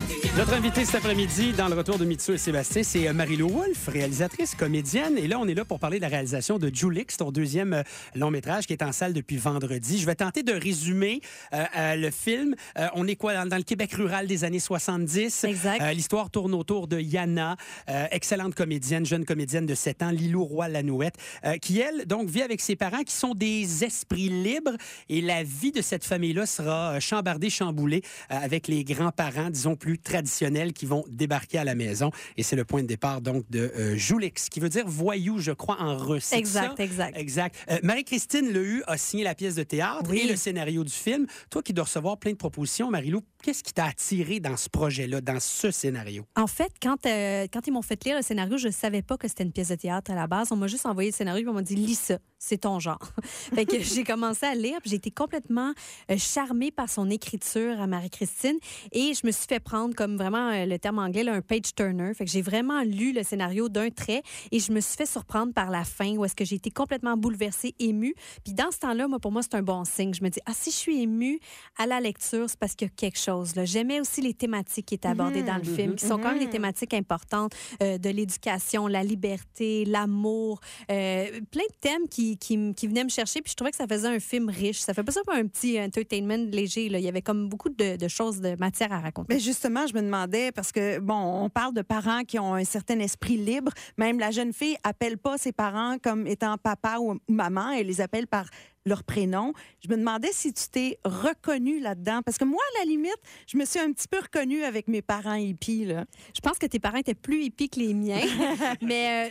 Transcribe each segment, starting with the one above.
Notre invitée cet après-midi, dans le retour de Mitsu et Sébastien, c'est Marie-Lou Wolfe, réalisatrice, comédienne. Et là, on est là pour parler de la réalisation de Julix, ton deuxième long-métrage qui est en salle depuis vendredi. Je vais tenter de résumer le film. On est quoi, dans le Québec rural des années 70? Exact. L'histoire tourne autour de Yana, excellente comédienne, jeune comédienne de 7 ans, Lilou Roy-Lanouette, qui, elle, donc, vit avec ses parents qui sont des esprits libres. Et la vie de cette famille-là sera chambardée, chamboulée avec les grands-parents, disons, plus traditionnels qui vont débarquer à la maison. Et c'est le point de départ, donc, de Julix, qui veut dire voyou, je crois, en russe. Exact, exact. Exact. Marie-Christine Lehu a signé la pièce de théâtre et le scénario du film. Toi qui dois recevoir plein de propositions, Marie-Lou, qu'est-ce qui t'a attiré dans ce projet-là, dans ce scénario? En fait, quand ils m'ont fait lire le scénario, je savais pas que c'était une pièce de théâtre à la base. On m'a juste envoyé le scénario et on m'a dit « Lis ça, c'est ton genre ». Fait que j'ai commencé à lire, puis j'ai été complètement charmée par son écriture à Marie-Christine et je me suis fait prendre comme vraiment le terme anglais, là, un page-turner. Fait que j'ai vraiment lu le scénario d'un trait et je me suis fait surprendre par la fin où est-ce que j'ai été complètement bouleversée, émue. Puis dans ce temps-là, pour moi, c'est un bon signe. Je me dis, si je suis émue à la lecture, c'est parce qu'il y a quelque chose. Là. J'aimais aussi les thématiques qui étaient abordées dans le film, qui sont quand même des thématiques importantes, de l'éducation, la liberté, l'amour, plein de thèmes qui venaient me chercher. Puis je trouvais que ça faisait un film riche. Ça fait pas ça pour un petit entertainment léger. Là. Il y avait comme beaucoup de choses, de matière à raconter. Mais justement, je me demandais, parce que, on parle de parents qui ont un certain esprit libre. Même la jeune fille appelle pas ses parents comme étant papa ou maman. Elle les appelle par leur prénom. Je me demandais si tu t'es reconnue là-dedans. Parce que moi, à la limite, je me suis un petit peu reconnue avec mes parents hippies, là. Je pense que tes parents étaient plus hippies que les miens. Mais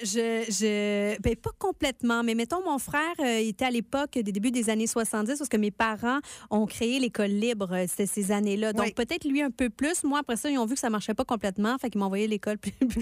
pas complètement. Mais mettons, mon frère, il était à l'époque des débuts des années 70 parce que mes parents ont créé l'école libre. C'était ces années-là. Donc, peut-être lui un peu plus. Moi, après ça, ils ont vu que ça marchait pas complètement. Fait qu'ils m'ont envoyé à l'école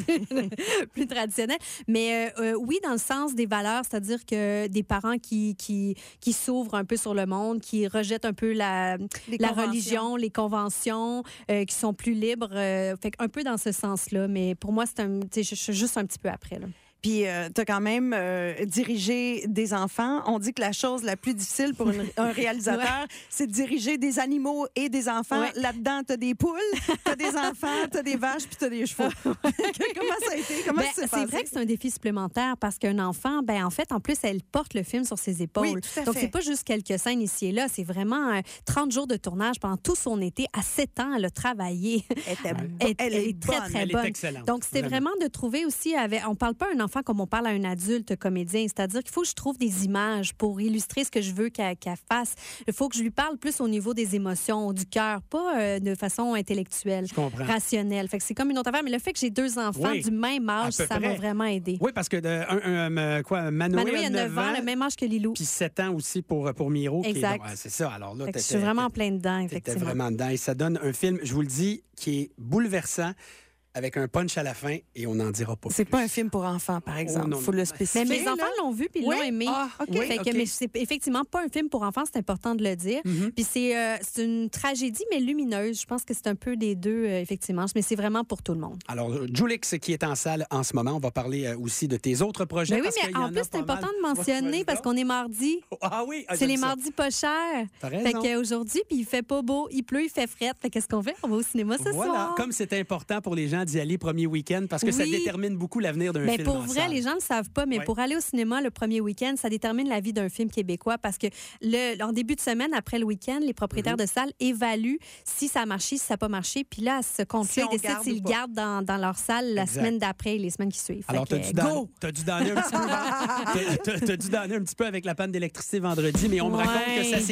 plus traditionnelle. Mais oui, dans le sens des valeurs, c'est-à-dire que des parents qui s'ouvrent un peu sur le monde, qui rejettent un peu la religion, les conventions, qui sont plus libres. Fait un peu dans ce sens-là. Mais pour moi, je suis juste un petit peu après, là. Puis, tu as quand même dirigé des enfants. On dit que la chose la plus difficile pour un réalisateur, c'est de diriger des animaux et des enfants. Ouais. Là-dedans, tu as des poules, tu as des enfants, tu as des vaches, puis tu as des chevaux. Comment ça a été? Comment ça s'est passé? C'est vrai que c'est un défi supplémentaire parce qu'un enfant, en fait, en plus, elle porte le film sur ses épaules. Oui, tout à fait. Donc, c'est pas juste quelques scènes ici et là. C'est vraiment 30 jours de tournage pendant tout son été. À 7 ans, elle a travaillé. Elle est très, très bonne. Elle est excellente. Donc, c'était vraiment de trouver aussi... On parle pas à un enfant comme on parle à un adulte comédien. C'est-à-dire qu'il faut que je trouve des images pour illustrer ce que je veux qu'elle fasse. Il faut que je lui parle plus au niveau des émotions, du cœur, pas de façon intellectuelle, rationnelle. Fait que c'est comme une autre affaire. Mais le fait que j'ai 2 enfants du même âge, ça m'a vraiment aidé. Oui, parce que Manoé a 9 ans, le même âge que Lilou. Puis 7 ans aussi pour Miro. Exact. C'est ça. Alors là, je suis vraiment en plein dedans, effectivement. T'étais vraiment dedans. Et ça donne un film, je vous le dis, qui est bouleversant, avec un punch à la fin, et on n'en dira pas. C'est pas un film pour enfants, par exemple. Il faut le spécifier. Mais mes enfants l'ont vu puis l'ont aimé. Mais c'est effectivement pas un film pour enfants, c'est important de le dire. Puis c'est une tragédie, mais lumineuse. Je pense que c'est un peu des deux, effectivement. Mais c'est vraiment pour tout le monde. Alors, Julix, qui est en salle en ce moment, on va parler aussi de tes autres projets. Mais oui, mais en plus, c'est important de mentionner parce qu'on est mardi. Ah oui, c'est les mardis pas chers. T'as raison. Fait qu'aujourd'hui, puis il fait pas beau, il pleut, il fait fret. Fait qu'est-ce qu'on fait? On va au cinéma ce soir. Comme c'est important pour les gens d'y aller premier week-end, parce que ça détermine beaucoup l'avenir d'un film. Pour vrai, les gens ne le savent pas, mais pour aller au cinéma le premier week-end, ça détermine la vie d'un film québécois parce que en début de semaine, après le week-end, les propriétaires de salles évaluent si ça a marché, si ça n'a pas marché. Puis là, à ce compte-là, ils décident s'ils le gardent dans leur salle la semaine d'après et les semaines qui suivent. Alors, t'as dû donner un petit peu avec la panne d'électricité vendredi, mais on me raconte que ça s'est